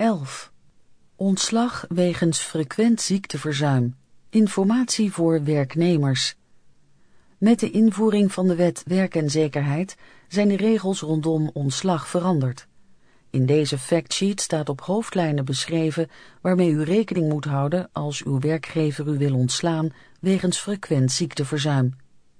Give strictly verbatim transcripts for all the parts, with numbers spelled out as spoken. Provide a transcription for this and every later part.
elf. Ontslag wegens frequent ziekteverzuim. Informatie voor werknemers. Met de invoering van de wet Werk en Zekerheid zijn de regels rondom ontslag veranderd. In deze factsheet staat op hoofdlijnen beschreven waarmee u rekening moet houden als uw werkgever u wil ontslaan wegens frequent ziekteverzuim.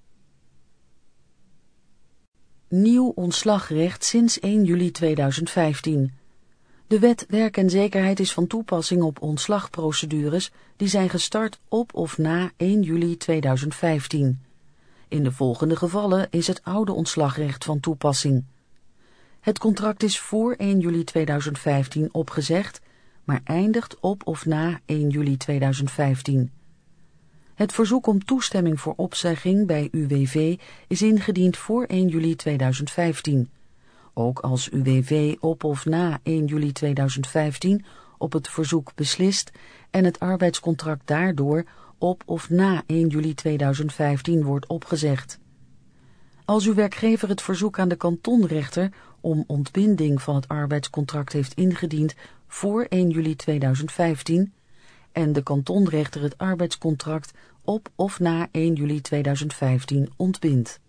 Nieuw ontslagrecht sinds één juli tweeduizend vijftien. De wet Werk en Zekerheid is van toepassing op ontslagprocedures die zijn gestart op of na één juli tweeduizend vijftien. In de volgende gevallen is het oude ontslagrecht van toepassing. Het contract is voor één juli tweeduizend vijftien opgezegd, maar eindigt op of na één juli tweeduizend vijftien. Het verzoek om toestemming voor opzegging bij U W V is ingediend voor één juli tweeduizend vijftien. Ook als U W V op of na één juli tweeduizend vijftien op het verzoek beslist en het arbeidscontract daardoor op of na één juli tweeduizend vijftien wordt opgezegd. Als uw werkgever het verzoek aan de kantonrechter om ontbinding van het arbeidscontract heeft ingediend voor één juli tweeduizend vijftien en de kantonrechter het arbeidscontract op of na één juli tweeduizend vijftien ontbindt.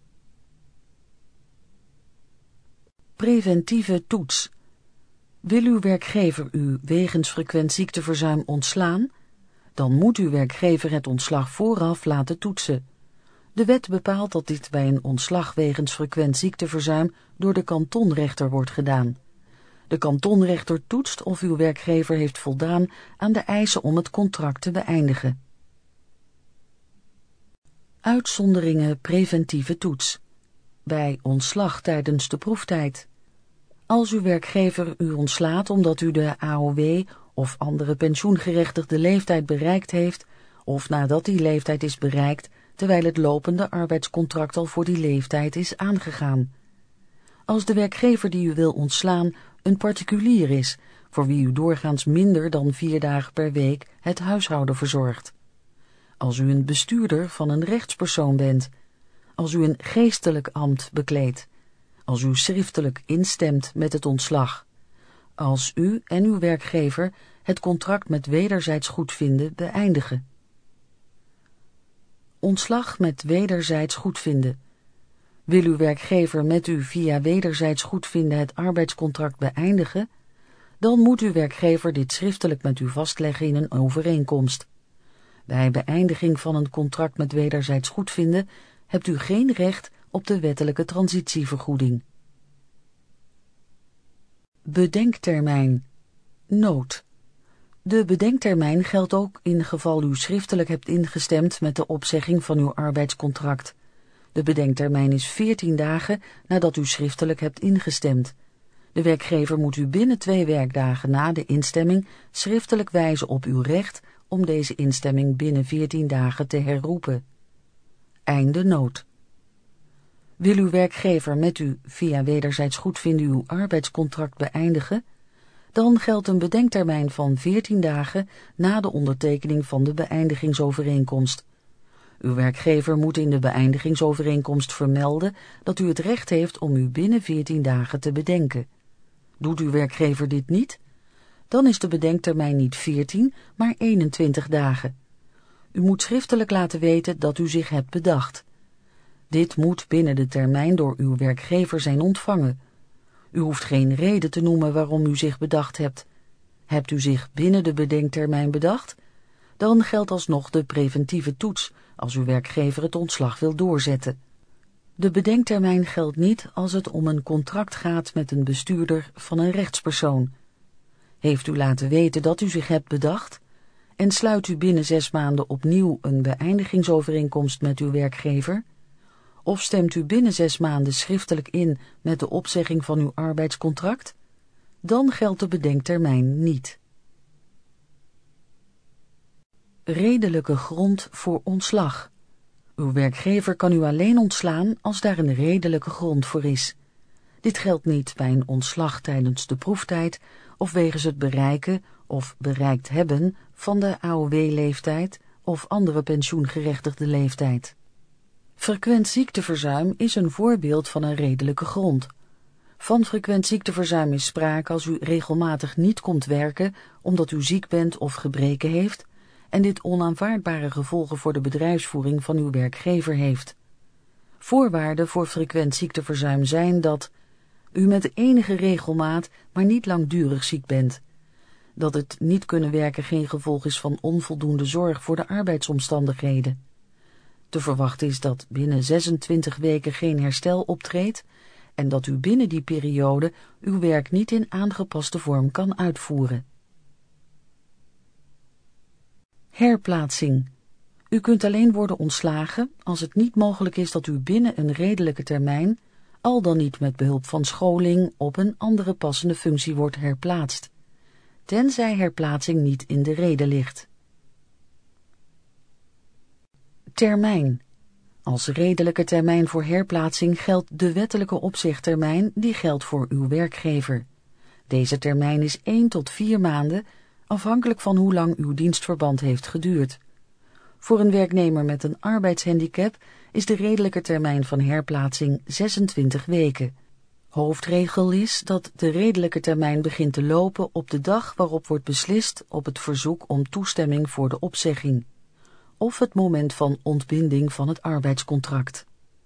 Preventieve toets. Wil uw werkgever u wegens frequent ziekteverzuim ontslaan? Dan moet uw werkgever het ontslag vooraf laten toetsen. De wet bepaalt dat dit bij een ontslag wegens frequent ziekteverzuim door de kantonrechter wordt gedaan. De kantonrechter toetst of uw werkgever heeft voldaan aan de eisen om het contract te beëindigen. Uitzonderingen preventieve toets. Bij ontslag tijdens de proeftijd. Als uw werkgever u ontslaat omdat u de A O W of andere pensioengerechtigde leeftijd bereikt heeft, of nadat die leeftijd is bereikt, terwijl het lopende arbeidscontract al voor die leeftijd is aangegaan. Als de werkgever die u wil ontslaan een particulier is, voor wie u doorgaans minder dan vier dagen per week het huishouden verzorgt. Als u een bestuurder van een rechtspersoon bent. Als u een geestelijk ambt bekleedt. Als u schriftelijk instemt met het ontslag. Als u en uw werkgever het contract met wederzijds goedvinden beëindigen. Ontslag met wederzijds goedvinden. Wil uw werkgever met u via wederzijds goedvinden het arbeidscontract beëindigen, dan moet uw werkgever dit schriftelijk met u vastleggen in een overeenkomst. Bij beëindiging van een contract met wederzijds goedvinden hebt u geen recht op de wettelijke transitievergoeding. Bedenktermijn. Noot. De bedenktermijn geldt ook in geval u schriftelijk hebt ingestemd met de opzegging van uw arbeidscontract. De bedenktermijn is veertien dagen nadat u schriftelijk hebt ingestemd. De werkgever moet u binnen twee werkdagen na de instemming schriftelijk wijzen op uw recht om deze instemming binnen veertien dagen te herroepen. Einde noot. Wil uw werkgever met u via wederzijds goedvinden uw arbeidscontract beëindigen, dan geldt een bedenktermijn van veertien dagen na de ondertekening van de beëindigingsovereenkomst. Uw werkgever moet in de beëindigingsovereenkomst vermelden dat u het recht heeft om u binnen veertien dagen te bedenken. Doet uw werkgever dit niet? Dan is de bedenktermijn niet veertien, maar eenentwintig dagen. U moet schriftelijk laten weten dat u zich hebt bedacht. Dit moet binnen de termijn door uw werkgever zijn ontvangen. U hoeft geen reden te noemen waarom u zich bedacht hebt. Hebt u zich binnen de bedenktermijn bedacht? Dan geldt alsnog de preventieve toets als uw werkgever het ontslag wil doorzetten. De bedenktermijn geldt niet als het om een contract gaat met een bestuurder van een rechtspersoon. Heeft u laten weten dat u zich hebt bedacht en sluit u binnen zes maanden opnieuw een beëindigingsovereenkomst met uw werkgever? Of stemt u binnen zes maanden schriftelijk in met de opzegging van uw arbeidscontract? Dan geldt de bedenktermijn niet. Redelijke grond voor ontslag. Uw werkgever kan u alleen ontslaan als daar een redelijke grond voor is. Dit geldt niet bij een ontslag tijdens de proeftijd of wegens het bereiken of bereikt hebben van de A O W-leeftijd of andere pensioengerechtigde leeftijd. Frequent ziekteverzuim is een voorbeeld van een redelijke grond. Van frequent ziekteverzuim is sprake als u regelmatig niet komt werken omdat u ziek bent of gebreken heeft en dit onaanvaardbare gevolgen voor de bedrijfsvoering van uw werkgever heeft. Voorwaarden voor frequent ziekteverzuim zijn dat u met enige regelmaat, maar niet langdurig ziek bent, dat het niet kunnen werken geen gevolg is van onvoldoende zorg voor de arbeidsomstandigheden. Te verwachten is dat binnen zesentwintig weken geen herstel optreedt en dat u binnen die periode uw werk niet in aangepaste vorm kan uitvoeren. Herplaatsing. U kunt alleen worden ontslagen als het niet mogelijk is dat u binnen een redelijke termijn, al dan niet met behulp van scholing, op een andere passende functie wordt herplaatst, tenzij herplaatsing niet in de rede ligt. Termijn. Als redelijke termijn voor herplaatsing geldt de wettelijke opzegtermijn die geldt voor uw werkgever. Deze termijn is één tot vier maanden, afhankelijk van hoe lang uw dienstverband heeft geduurd. Voor een werknemer met een arbeidshandicap is de redelijke termijn van herplaatsing zesentwintig weken. Hoofdregel is dat de redelijke termijn begint te lopen op de dag waarop wordt beslist op het verzoek om toestemming voor de opzegging, of het moment van ontbinding van het arbeidscontract.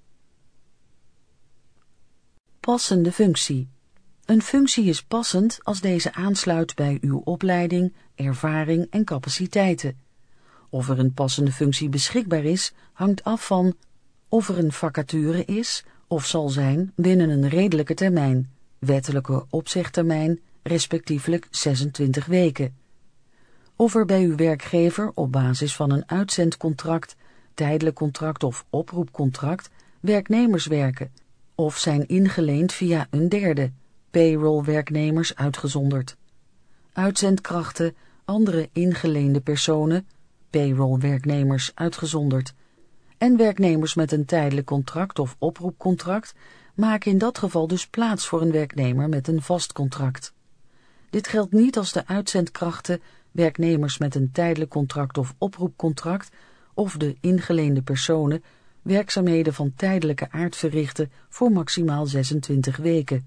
Passende functie. Een functie is passend als deze aansluit bij uw opleiding, ervaring en capaciteiten. Of er een passende functie beschikbaar is, hangt af van of er een vacature is of zal zijn binnen een redelijke termijn, wettelijke opzegtermijn, respectievelijk zesentwintig weken. Of er bij uw werkgever op basis van een uitzendcontract, tijdelijk contract of oproepcontract werknemers werken, of zijn ingeleend via een derde, payroll-werknemers uitgezonderd. Uitzendkrachten, andere ingeleende personen, payroll-werknemers uitgezonderd, en werknemers met een tijdelijk contract of oproepcontract maken in dat geval dus plaats voor een werknemer met een vast contract. Dit geldt niet als de uitzendkrachten, werknemers met een tijdelijk contract of oproepcontract of de ingeleende personen werkzaamheden van tijdelijke aard verrichten voor maximaal zesentwintig weken.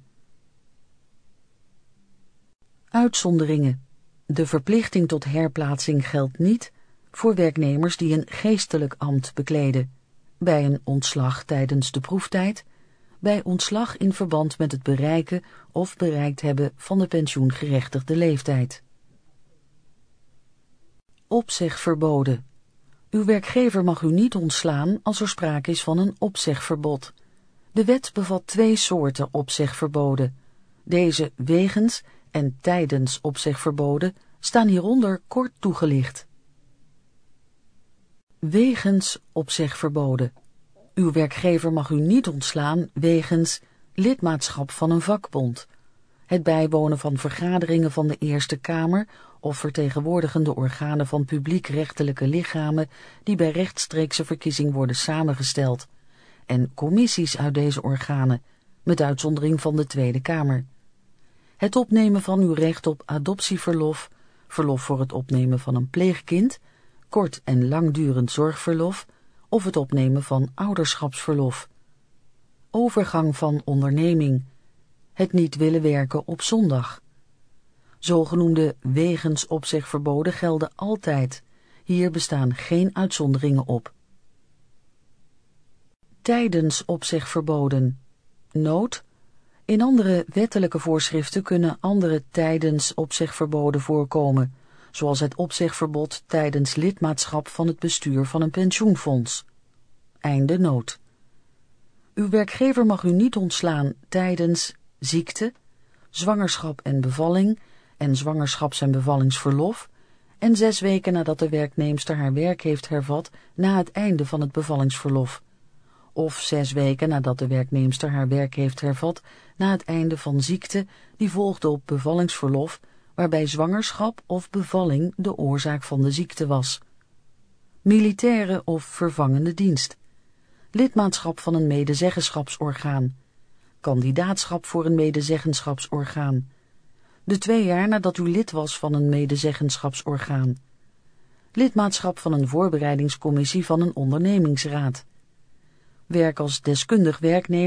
Uitzonderingen. De verplichting tot herplaatsing geldt niet voor werknemers die een geestelijk ambt bekleden, bij een ontslag tijdens de proeftijd, bij ontslag in verband met het bereiken of bereikt hebben van de pensioengerechtigde leeftijd. Opzegverboden. Uw werkgever mag u niet ontslaan als er sprake is van een opzegverbod. De wet bevat twee soorten opzegverboden. Deze wegens en tijdens opzegverboden staan hieronder kort toegelicht. Wegens opzegverboden. Uw werkgever mag u niet ontslaan wegens lidmaatschap van een vakbond, het bijwonen van vergaderingen van de Eerste Kamer of vertegenwoordigende organen van publiekrechtelijke lichamen die bij rechtstreekse verkiezing worden samengesteld, en commissies uit deze organen, met uitzondering van de Tweede Kamer. Het opnemen van uw recht op adoptieverlof, verlof voor het opnemen van een pleegkind, kort en langdurend zorgverlof of het opnemen van ouderschapsverlof. Overgang van onderneming, het niet willen werken op zondag. Zogenoemde wegens opzegverboden gelden altijd. Hier bestaan geen uitzonderingen op. Tijdens opzegverboden. Noot. In andere wettelijke voorschriften kunnen andere tijdens opzegverboden voorkomen, zoals het opzegverbod tijdens lidmaatschap van het bestuur van een pensioenfonds. Einde noot. Uw werkgever mag u niet ontslaan tijdens ziekte, zwangerschap en bevalling en zwangerschaps- en bevallingsverlof en zes weken nadat de werknemster haar werk heeft hervat na het einde van het bevallingsverlof, of zes weken nadat de werknemster haar werk heeft hervat na het einde van ziekte die volgde op bevallingsverlof, waarbij zwangerschap of bevalling de oorzaak van de ziekte was. Militaire of vervangende dienst. Lidmaatschap van een medezeggenschapsorgaan. Kandidaatschap voor een medezeggenschapsorgaan. De twee jaar nadat u lid was van een medezeggenschapsorgaan. Lidmaatschap van een voorbereidingscommissie van een ondernemingsraad. Werk als deskundig werknemer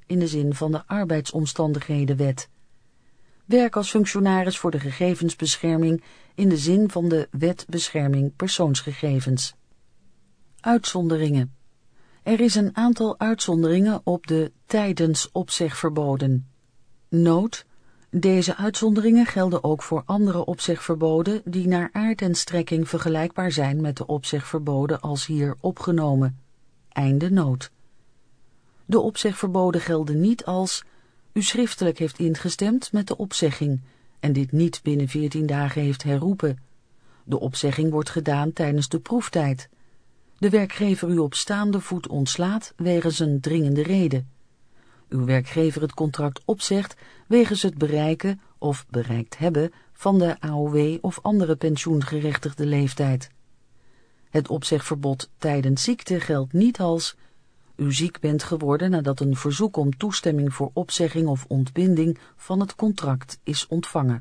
in de zin van de arbeidsomstandighedenwet. Werk als functionaris voor de gegevensbescherming in de zin van de Wet Bescherming Persoonsgegevens. Uitzonderingen. Er is een aantal uitzonderingen op de tijdens opzegverboden. Noot: deze uitzonderingen gelden ook voor andere opzegverboden die naar aard en strekking vergelijkbaar zijn met de opzegverboden als hier opgenomen. Einde noot. De opzegverboden gelden niet als u schriftelijk heeft ingestemd met de opzegging en dit niet binnen veertien dagen heeft herroepen. De opzegging wordt gedaan tijdens de proeftijd. De werkgever u op staande voet ontslaat wegens een dringende reden. Uw werkgever het contract opzegt wegens het bereiken of bereikt hebben van de A O W of andere pensioengerechtigde leeftijd. Het opzegverbod tijdens ziekte geldt niet als u ziek bent geworden nadat een verzoek om toestemming voor opzegging of ontbinding van het contract is ontvangen.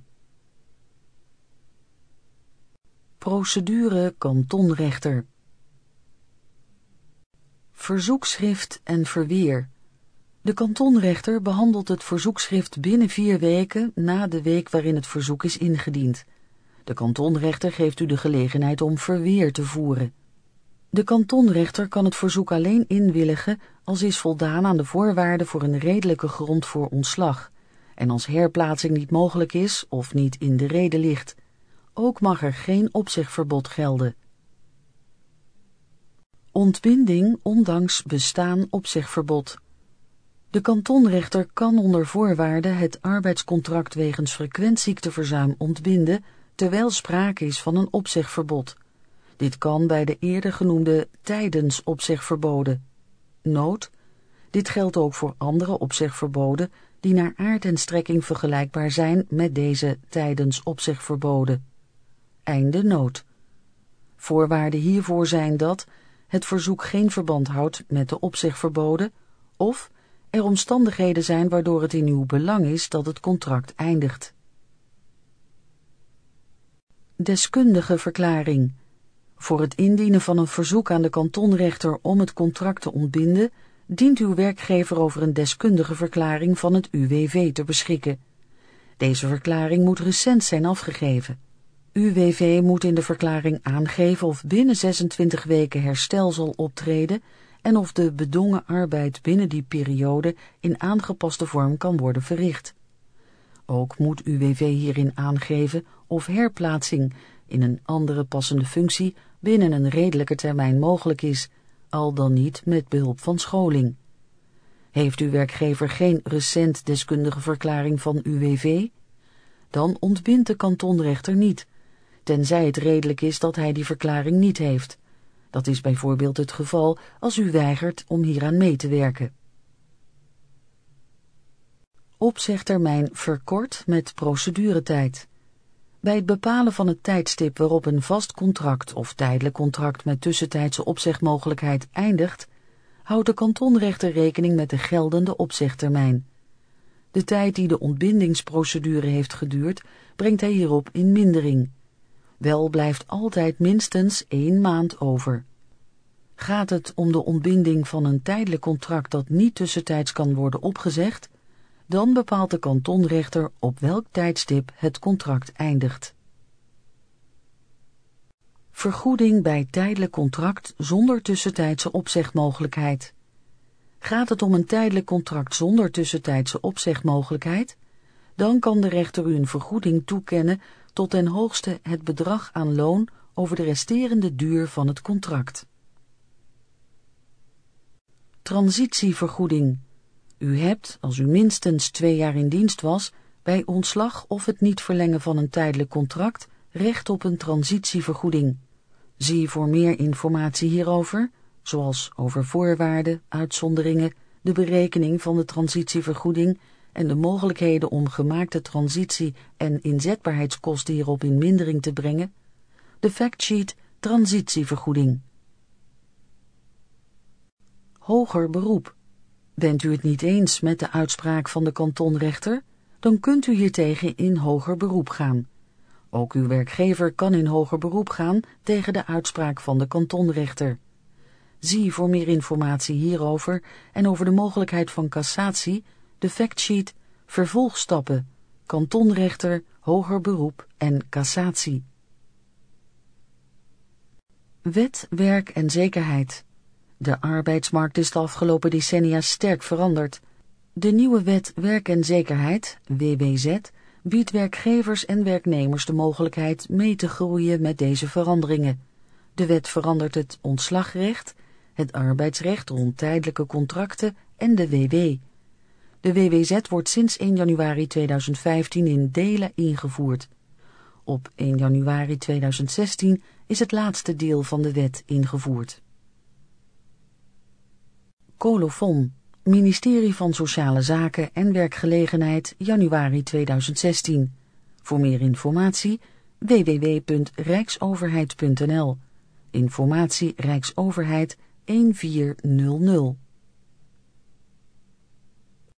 Procedure kantonrechter. Verzoekschrift en verweer. De kantonrechter behandelt het verzoekschrift binnen vier weken na de week waarin het verzoek is ingediend. De kantonrechter geeft u de gelegenheid om verweer te voeren. De kantonrechter kan het verzoek alleen inwilligen als is voldaan aan de voorwaarden voor een redelijke grond voor ontslag en als herplaatsing niet mogelijk is of niet in de rede ligt. Ook mag er geen opzegverbod gelden. Ontbinding ondanks bestaan opzegverbod. De kantonrechter kan onder voorwaarden het arbeidscontract wegens frequent ziekteverzuim ontbinden, terwijl sprake is van een opzegverbod. Dit kan bij de eerder genoemde tijdens opzegverboden. Noot: dit geldt ook voor andere opzegverboden die naar aard en strekking vergelijkbaar zijn met deze tijdens opzegverboden. Einde noot. Voorwaarden hiervoor zijn dat het verzoek geen verband houdt met de opzegverboden of er omstandigheden zijn waardoor het in uw belang is dat het contract eindigt. Deskundige verklaring. Voor het indienen van een verzoek aan de kantonrechter om het contract te ontbinden, dient uw werkgever over een deskundige verklaring van het U W V te beschikken. Deze verklaring moet recent zijn afgegeven. U W V moet in de verklaring aangeven of binnen zesentwintig weken herstel zal optreden en of de bedongen arbeid binnen die periode in aangepaste vorm kan worden verricht. Ook moet U W V hierin aangeven of herplaatsing in een andere passende functie binnen een redelijke termijn mogelijk is, al dan niet met behulp van scholing. Heeft uw werkgever geen recent deskundige verklaring van U W V? Dan ontbindt de kantonrechter niet, tenzij het redelijk is dat hij die verklaring niet heeft. Dat is bijvoorbeeld het geval als u weigert om hieraan mee te werken. Opzegtermijn verkort met proceduretijd. Bij het bepalen van het tijdstip waarop een vast contract of tijdelijk contract met tussentijdse opzegmogelijkheid eindigt, houdt de kantonrechter rekening met de geldende opzegtermijn. De tijd die de ontbindingsprocedure heeft geduurd, brengt hij hierop in mindering. Wel blijft altijd minstens één maand over. Gaat het om de ontbinding van een tijdelijk contract dat niet tussentijds kan worden opgezegd, dan bepaalt de kantonrechter op welk tijdstip het contract eindigt. Vergoeding bij tijdelijk contract zonder tussentijdse opzegmogelijkheid. Gaat het om een tijdelijk contract zonder tussentijdse opzegmogelijkheid, dan kan de rechter u een vergoeding toekennen tot ten hoogste het bedrag aan loon over de resterende duur van het contract. Transitievergoeding. U hebt, als u minstens twee jaar in dienst was, bij ontslag of het niet verlengen van een tijdelijk contract, recht op een transitievergoeding. Zie voor meer informatie hierover, zoals over voorwaarden, uitzonderingen, de berekening van de transitievergoeding en de mogelijkheden om gemaakte transitie- en inzetbaarheidskosten hierop in mindering te brengen, de factsheet transitievergoeding. Hoger beroep. Bent u het niet eens met de uitspraak van de kantonrechter, dan kunt u hiertegen in hoger beroep gaan. Ook uw werkgever kan in hoger beroep gaan tegen de uitspraak van de kantonrechter. Zie voor meer informatie hierover en over de mogelijkheid van cassatie de factsheet Vervolgstappen, kantonrechter, hoger beroep en cassatie. Wet, werk en zekerheid. De arbeidsmarkt is de afgelopen decennia sterk veranderd. De nieuwe wet Werk en Zekerheid, W W Z, biedt werkgevers en werknemers de mogelijkheid mee te groeien met deze veranderingen. De wet verandert het ontslagrecht, het arbeidsrecht rond tijdelijke contracten en de W W. De W W Z wordt sinds één januari tweeduizend vijftien in delen ingevoerd. Op één januari tweeduizend zestien is het laatste deel van de wet ingevoerd. Colofon, Ministerie van Sociale Zaken en Werkgelegenheid, januari tweeduizend zestien. Voor meer informatie w w w punt rijksoverheid punt n l. Informatie Rijksoverheid een vier nul nul.